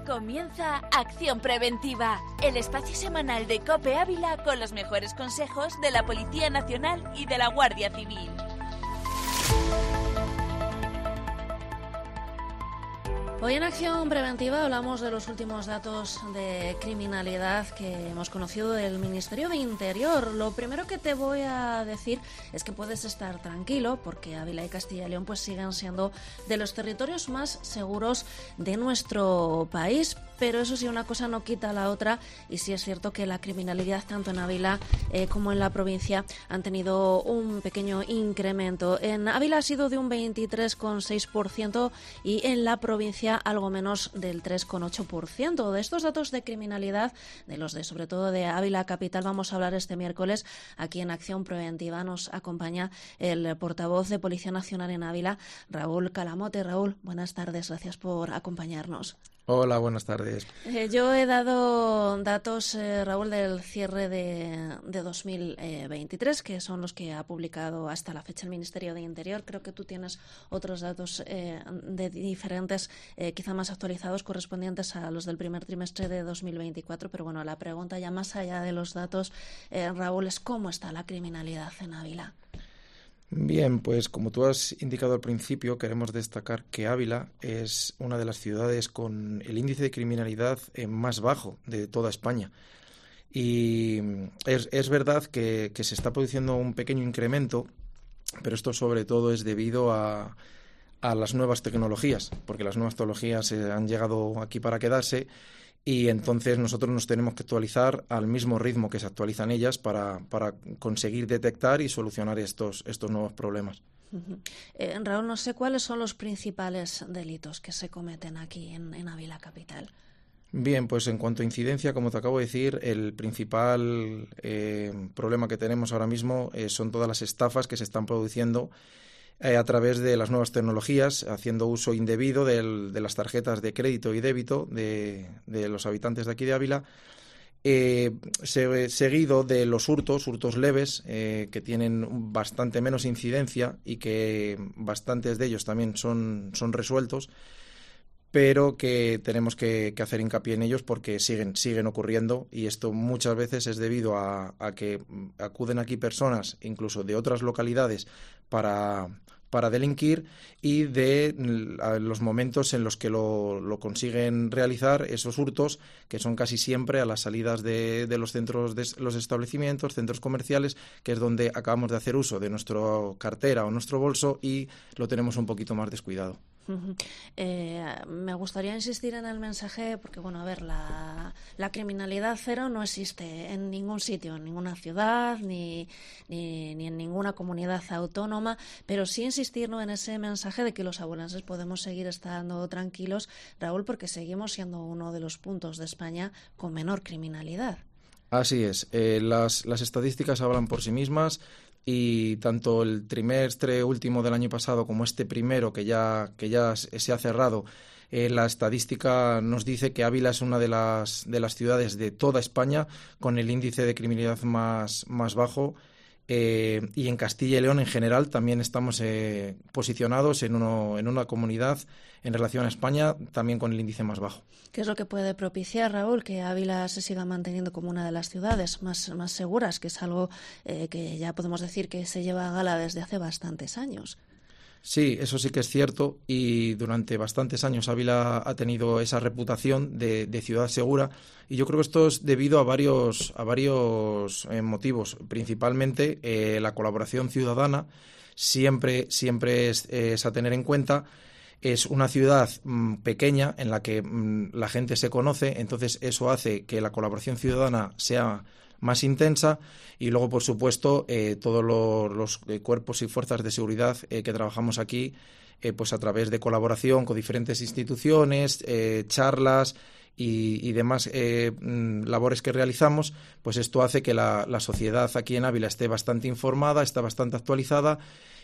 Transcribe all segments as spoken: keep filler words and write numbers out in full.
Comienza Acción Preventiva, el espacio semanal de COPE Ávila con los mejores consejos de la Policía Nacional y de la Guardia Civil. Hoy en Acción Preventiva hablamos de los últimos datos de criminalidad que hemos conocido del Ministerio de Interior. Lo primero que te voy a decir es que puedes estar tranquilo porque Ávila y Castilla y León pues siguen siendo de los territorios más seguros de nuestro país. Pero eso sí, una cosa no quita la otra, y sí es cierto que la criminalidad tanto en Ávila eh, como en la provincia han tenido un pequeño incremento. En Ávila ha sido de un veintitrés coma seis por ciento y en la provincia algo menos del tres coma ocho por ciento. De estos datos de criminalidad, de los de sobre todo de Ávila capital, vamos a hablar este miércoles aquí en Acción Preventiva. Nos acompaña el portavoz de Policía Nacional en Ávila, Raúl Calamote. Raúl, buenas tardes, gracias por acompañarnos. Hola, buenas tardes. Eh, yo he dado datos, eh, Raúl, del cierre de, de dos mil veintitrés, que son los que ha publicado hasta la fecha el Ministerio de Interior. Creo que tú tienes otros datos eh, de diferentes, eh, quizá más actualizados, correspondientes a los del primer trimestre de dos mil veinticuatro. Pero bueno, la pregunta ya más allá de los datos, eh, Raúl, es ¿cómo está la criminalidad en Ávila? Bien, pues como tú has indicado al principio, queremos destacar que Ávila es una de las ciudades con el índice de criminalidad más bajo de toda España. Y es, es verdad que, que se está produciendo un pequeño incremento, pero esto sobre todo es debido a, a las nuevas tecnologías, porque las nuevas tecnologías eh, han llegado aquí para quedarse. Y entonces nosotros nos tenemos que actualizar al mismo ritmo que se actualizan ellas para, para conseguir detectar y solucionar estos, estos nuevos problemas. Uh-huh. Eh, Raúl, no sé cuáles son los principales delitos que se cometen aquí en, en Ávila capital. Bien, pues en cuanto a incidencia, como te acabo de decir, el principal eh, problema que tenemos ahora mismo eh, son todas las estafas que se están produciendo Eh, a través de las nuevas tecnologías, haciendo uso indebido del, de las tarjetas de crédito y débito de, de los habitantes de aquí de Ávila, eh, se, seguido de los hurtos, hurtos leves, eh, que tienen bastante menos incidencia y que bastantes de ellos también son, son resueltos, pero que tenemos que, que hacer hincapié en ellos porque siguen, siguen ocurriendo, y esto muchas veces es debido a, a que acuden aquí personas, incluso de otras localidades, para, para delinquir, y de los momentos en los que lo, lo consiguen realizar, esos hurtos, que son casi siempre a las salidas de, de los centros, de los establecimientos, centros comerciales, que es donde acabamos de hacer uso de nuestra cartera o nuestro bolso y lo tenemos un poquito más descuidado. Uh-huh. Eh, me gustaría insistir en el mensaje porque, bueno, a ver, la, la criminalidad cero no existe en ningún sitio, en ninguna ciudad, ni, ni, ni en ninguna comunidad autónoma, pero sí insistir, ¿no?, en ese mensaje de que los abulenses podemos seguir estando tranquilos, Raúl, porque seguimos siendo uno de los puntos de España con menor criminalidad. Así es, eh, las, las estadísticas hablan por sí mismas. Y tanto el trimestre último del año pasado como este primero que ya, que ya se ha cerrado, eh, la estadística nos dice que Ávila es una de las, de las ciudades de toda España con el índice de criminalidad más, más bajo. Eh, y en Castilla y León en general también estamos eh, posicionados en, uno, en una comunidad en relación a España también con el índice más bajo. ¿Qué es lo que puede propiciar, Raúl, que Ávila se siga manteniendo como una de las ciudades más, más seguras, que es algo eh, que ya podemos decir que se lleva a gala desde hace bastantes años? Sí, eso sí que es cierto, y durante bastantes años Ávila ha tenido esa reputación de, de ciudad segura, y yo creo que esto es debido a varios, a varios eh, motivos. Principalmente eh, la colaboración ciudadana siempre, siempre es, es a tener en cuenta. Es una ciudad mmm, pequeña en la que mmm, la gente se conoce, entonces eso hace que la colaboración ciudadana sea más intensa, y luego, por supuesto, eh, todos los, los eh, cuerpos y fuerzas de seguridad eh, que trabajamos aquí, eh, pues a través de colaboración con diferentes instituciones, eh, charlas y, y demás eh, labores que realizamos, pues esto hace que la, la sociedad aquí en Ávila esté bastante informada, está bastante actualizada,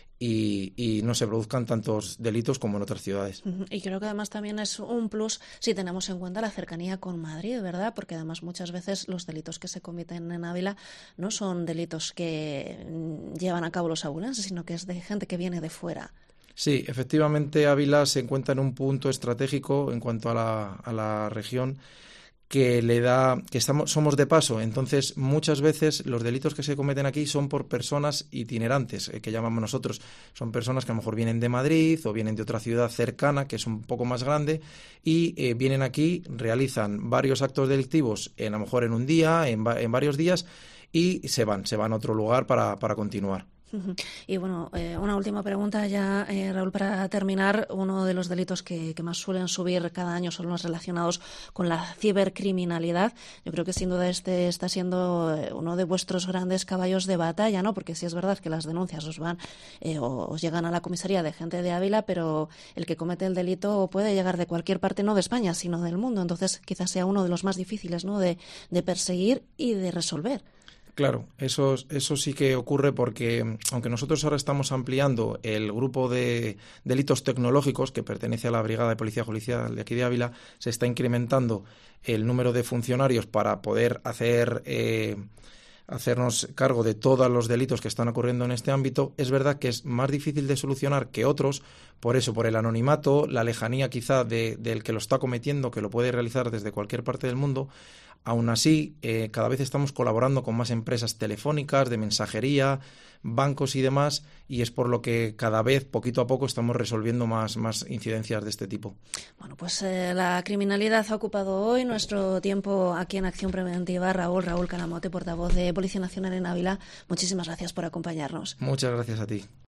Y, y no se produzcan tantos delitos como en otras ciudades. Y creo que además también es un plus si tenemos en cuenta la cercanía con Madrid, ¿verdad? Porque además muchas veces los delitos que se cometen en Ávila no son delitos que llevan a cabo los abulenses, sino que es de gente que viene de fuera. Sí, efectivamente Ávila se encuentra en un punto estratégico en cuanto a la, a la región que le da que estamos somos de paso, entonces muchas veces los delitos que se cometen aquí son por personas itinerantes, eh, que llamamos nosotros, son personas que a lo mejor vienen de Madrid o vienen de otra ciudad cercana que es un poco más grande y eh, vienen aquí, realizan varios actos delictivos, en, a lo mejor en un día, en, va, en varios días y se van, se van a otro lugar para, para continuar. Y bueno, eh, una última pregunta ya, eh, Raúl, para terminar. Uno de los delitos que, que más suelen subir cada año son los relacionados con la cibercriminalidad. Yo creo que sin duda este está siendo uno de vuestros grandes caballos de batalla, ¿no? Porque sí es verdad que las denuncias os van eh, o os llegan a la comisaría de gente de Ávila, pero el que comete el delito puede llegar de cualquier parte, no de España, sino del mundo. Entonces quizás sea uno de los más difíciles, ¿no?, de, de perseguir y de resolver. Claro, eso, eso sí que ocurre porque, aunque nosotros ahora estamos ampliando el grupo de delitos tecnológicos que pertenece a la Brigada de Policía Judicial de aquí de Ávila, se está incrementando el número de funcionarios para poder hacer eh, hacernos cargo de todos los delitos que están ocurriendo en este ámbito. Es verdad que es más difícil de solucionar que otros, por eso, por el anonimato, la lejanía quizá de, del que lo está cometiendo, que lo puede realizar desde cualquier parte del mundo. Aún así, eh, cada vez estamos colaborando con más empresas telefónicas, de mensajería, bancos y demás, y es por lo que cada vez, poquito a poco, estamos resolviendo más, más incidencias de este tipo. Bueno, pues eh, la criminalidad ha ocupado hoy nuestro tiempo aquí en Acción Preventiva. Raúl, Raúl Calamote, portavoz de Policía Nacional en Ávila, muchísimas gracias por acompañarnos. Muchas gracias a ti.